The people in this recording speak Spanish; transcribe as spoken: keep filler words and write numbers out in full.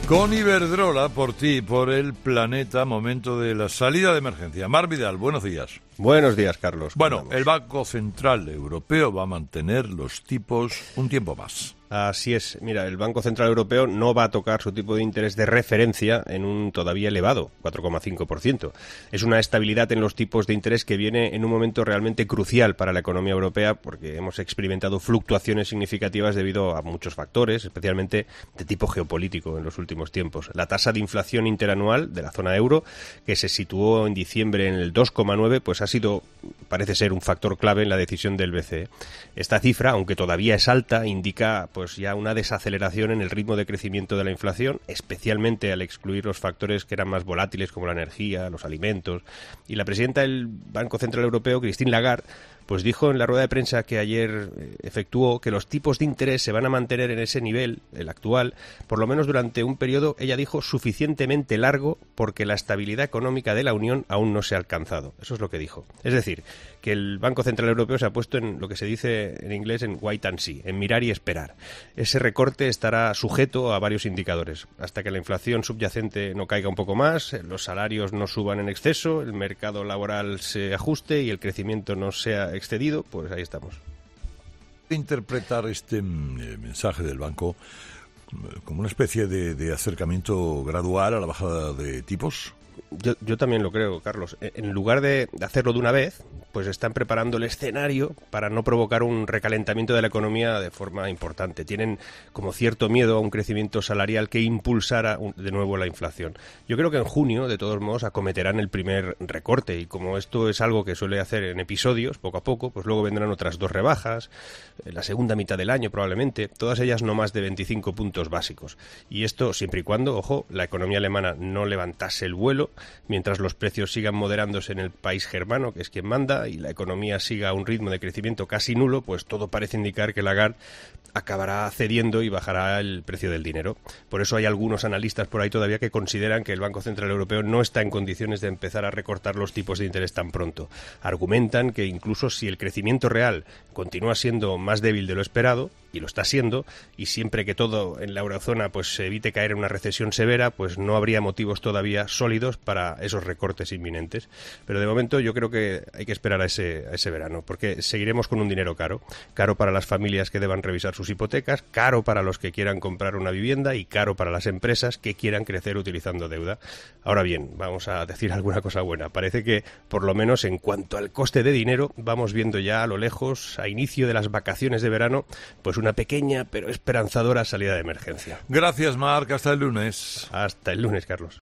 Con Iberdrola, por ti, por el planeta, momento de la salida de emergencia. Mar Vidal, buenos días. Buenos días, Carlos. Bueno, el Banco Central Europeo va a mantener los tipos un tiempo más. Así es. Mira, el Banco Central Europeo no va a tocar su tipo de interés de referencia en un todavía elevado, cuatro coma cinco por ciento. Es una estabilidad en los tipos de interés que viene en un momento realmente crucial para la economía europea, porque hemos experimentado fluctuaciones significativas debido a muchos factores, especialmente de tipo geopolítico en los últimos tiempos. La tasa de inflación interanual de la zona euro, que se situó en diciembre en el dos coma nueve, pues ha sido, parece ser, un factor clave en la decisión del B C E. Esta cifra, aunque todavía es alta, indica pues ya una desaceleración en el ritmo de crecimiento de la inflación, especialmente al excluir los factores que eran más volátiles como la energía, los alimentos. Y la presidenta del Banco Central Europeo, Christine Lagarde, pues dijo en la rueda de prensa que ayer efectuó que los tipos de interés se van a mantener en ese nivel, el actual, por lo menos durante un periodo, ella dijo, suficientemente largo porque la estabilidad económica de la Unión aún no se ha alcanzado. Eso es lo que dijo. Es decir, que el Banco Central Europeo se ha puesto en lo que se dice en inglés en wait and see, en mirar y esperar. Ese recorte estará sujeto a varios indicadores. Hasta que la inflación subyacente no caiga un poco más, los salarios no suban en exceso, el mercado laboral se ajuste y el crecimiento no sea excedido, pues ahí estamos. Interpretar este mensaje del banco como una especie de, de acercamiento gradual a la bajada de tipos. Yo, yo también lo creo, Carlos. En lugar de hacerlo de una vez, pues están preparando el escenario para no provocar un recalentamiento de la economía de forma importante. Tienen como cierto miedo a un crecimiento salarial que impulsara un, de nuevo la inflación. Yo creo que en junio, de todos modos, acometerán el primer recorte y como esto es algo que suele hacer en episodios, poco a poco, pues luego vendrán otras dos rebajas, en la segunda mitad del año probablemente, todas ellas no más de veinticinco puntos básicos. Y esto siempre y cuando, ojo, la economía alemana no levantase el vuelo, mientras los precios sigan moderándose en el país germano, que es quien manda, y la economía siga a un ritmo de crecimiento casi nulo, pues todo parece indicar que Lagarde acabará cediendo y bajará el precio del dinero. Por eso hay algunos analistas por ahí todavía que consideran que el Banco Central Europeo no está en condiciones de empezar a recortar los tipos de interés tan pronto. Argumentan que incluso si el crecimiento real continúa siendo más débil de lo esperado, y lo está siendo, y siempre que todo en la eurozona pues se evite caer en una recesión severa, pues no habría motivos todavía sólidos para esos recortes inminentes. Pero de momento yo creo que hay que esperar a ese, a ese verano, porque seguiremos con un dinero caro. Caro para las familias que deban revisar sus hipotecas, caro para los que quieran comprar una vivienda y caro para las empresas que quieran crecer utilizando deuda. Ahora bien, vamos a decir alguna cosa buena. Parece que, por lo menos en cuanto al coste de dinero, vamos viendo ya a lo lejos, a inicio de las vacaciones de verano, pues una pequeña pero esperanzadora salida de emergencia. Gracias, Marc. Hasta el lunes. Hasta el lunes, Carlos.